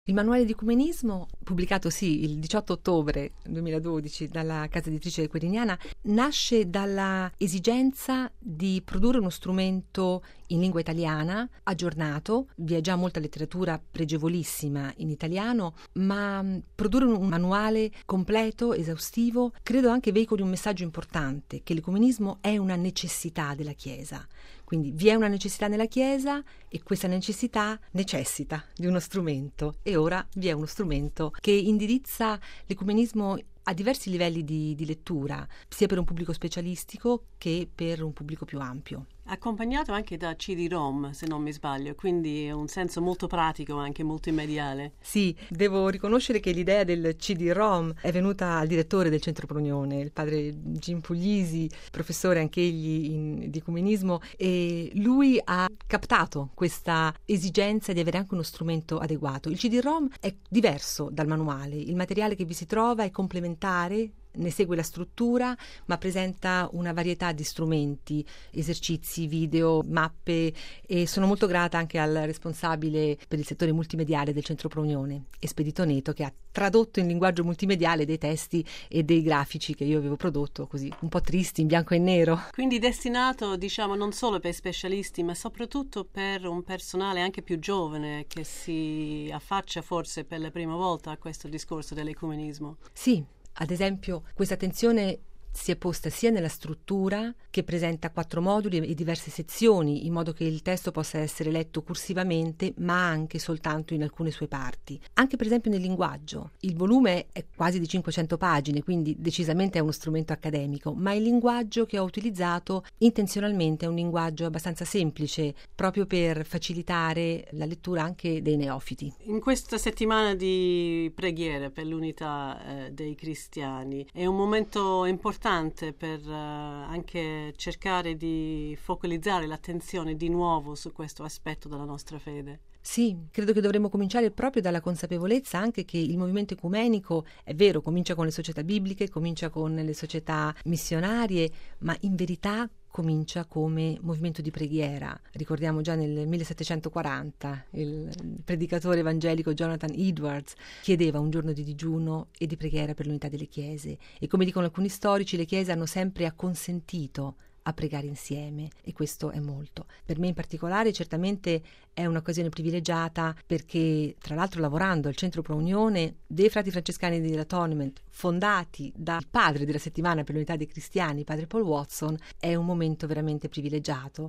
Il manuale di ecumenismo, pubblicato il 18 ottobre 2012 dalla casa editrice Queriniana, nasce dalla esigenza di produrre uno strumento in lingua italiana, aggiornato. Vi è già molta letteratura pregevolissima in italiano, ma produrre un manuale completo, esaustivo, credo anche veicoli un messaggio importante, che l'ecumenismo è una necessità della Chiesa. Quindi vi è una necessità nella Chiesa e questa necessità necessita di uno strumento, e ora vi è uno strumento che indirizza l'ecumenismo a diversi livelli di lettura, sia per un pubblico specialistico che per un pubblico più ampio. Accompagnato anche da CD-ROM, se non mi sbaglio, quindi è un senso molto pratico, anche multimediale. Sì, devo riconoscere che l'idea del CD-ROM è venuta al direttore del Centro Prounione, il padre Jim Puglisi, professore anch'egli di ecumenismo, e lui ha captato questa esigenza di avere anche uno strumento adeguato. Il CD-ROM è diverso dal manuale, il materiale che vi si trova è complementare, ne segue la struttura, ma presenta una varietà di strumenti, esercizi, video, mappe, e sono molto grata anche al responsabile per il settore multimediale del Centro Prounione, Espedito Neto, che ha tradotto in linguaggio multimediale dei testi e dei grafici che io avevo prodotto, così un po' tristi, in bianco e nero. Quindi destinato, diciamo, non solo per specialisti, ma soprattutto per un personale anche più giovane che si affaccia forse per la prima volta a questo discorso dell'ecumenismo. Sì. Ad esempio, questa attenzione si è posta sia nella struttura, che presenta 4 moduli e diverse sezioni, in modo che il testo possa essere letto cursivamente, ma anche soltanto in alcune sue parti. Anche per esempio nel linguaggio. Il volume è quasi di 500 pagine, quindi decisamente è uno strumento accademico, ma il linguaggio che ho utilizzato intenzionalmente è un linguaggio abbastanza semplice, proprio per facilitare la lettura anche dei neofiti. In questa settimana di preghiera per l'unità dei cristiani è un momento importante per anche cercare di focalizzare l'attenzione di nuovo su questo aspetto della nostra fede. Sì, credo che dovremmo cominciare proprio dalla consapevolezza anche che il movimento ecumenico, è vero, comincia con le società bibliche, comincia con le società missionarie, ma in verità comincia come movimento di preghiera. Ricordiamo già nel 1740 il predicatore evangelico Jonathan Edwards chiedeva un giorno di digiuno e di preghiera per l'unità delle chiese, e come dicono alcuni storici, le chiese hanno sempre acconsentito a pregare insieme, e questo è molto. Per me in particolare certamente è un'occasione privilegiata, perché tra l'altro lavorando al Centro Prounione dei Frati Francescani dell'Atonement, fondati dal padre della settimana per l'unità dei cristiani, padre Paul Watson, è un momento veramente privilegiato.